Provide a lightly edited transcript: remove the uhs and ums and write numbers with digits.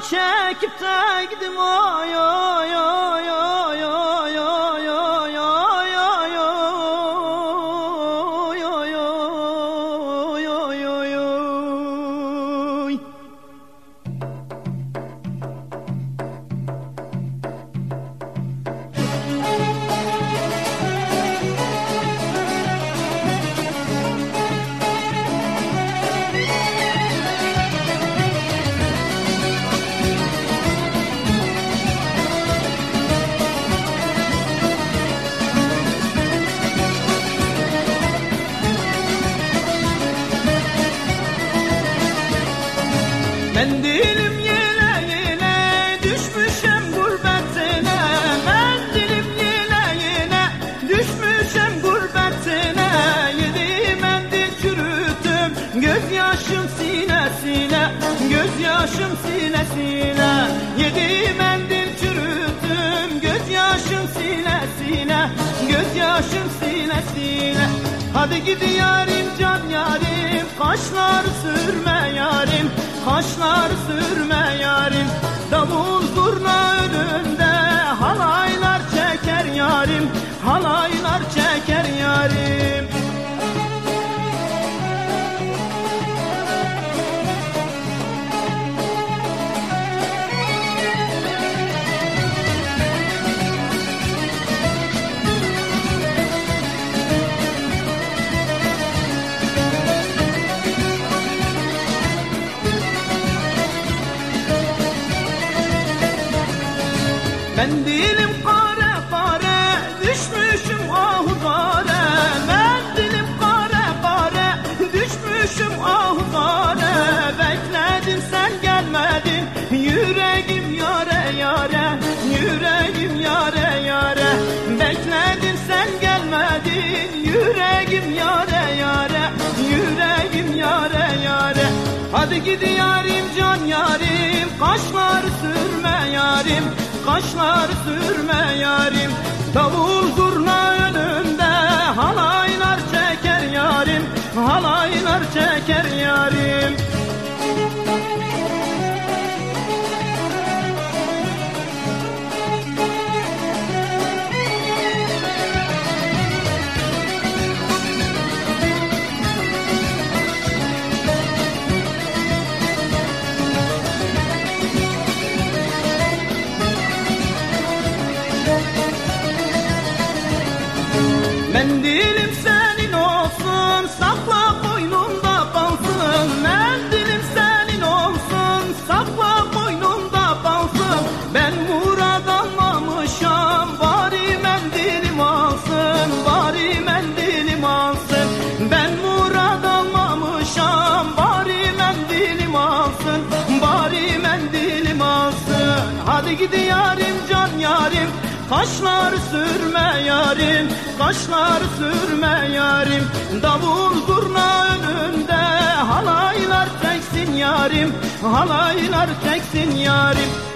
çekip de gidin oy oy oy oy oy oy oy oy oy oy oy oy oy oy. Mendilim yine yine düşmüşem gurbetine. Mendilim yine yine düşmüşem gurbetine. Yedi mendil çürüttüm gözyaşım sinesine, gözyaşım sinesine. Yedi mendil çürüttüm gözyaşım sinesine, gözyaşım sinesine. Hadi gidi yarim can yarim, kaşlar sürme yarim, kaşlar sürme yarim. Davul zurna önünde halaylar çeker yarim, halaylar çeker yarim. Mendilim kare kare düşmüşüm ahu kare. Mendilim kare kare düşmüşüm ahu kare. Bekledim sen gelmedin yüreğim yare yare, yüreğim yare yare. Bekledim sen gelmedin yüreğim yare yare, yüreğim yare yare. Hadi gidi yarim can yarim, kaşlar sürme yarim, kaşlar sürme yarim. Davul zurna önünde halaylar çeker yarim, halaylar çeker yarim. Mendilim senin olsun, sakla boynunda kalsın. Mendilim senin olsun, sakla boynunda kalsın. Ben murad anlamışam, bari mendilim alsın, bari mendilim alsın. Ben murad anlamışam, bari mendilim alsın, bari mendilim alsın. Hadi gidi yarim can yarim, kaşlar sürme yarim, kaşlar sürme yarim. Davul zurna önünde halaylar çeksin yarim, halaylar çeksin yarim.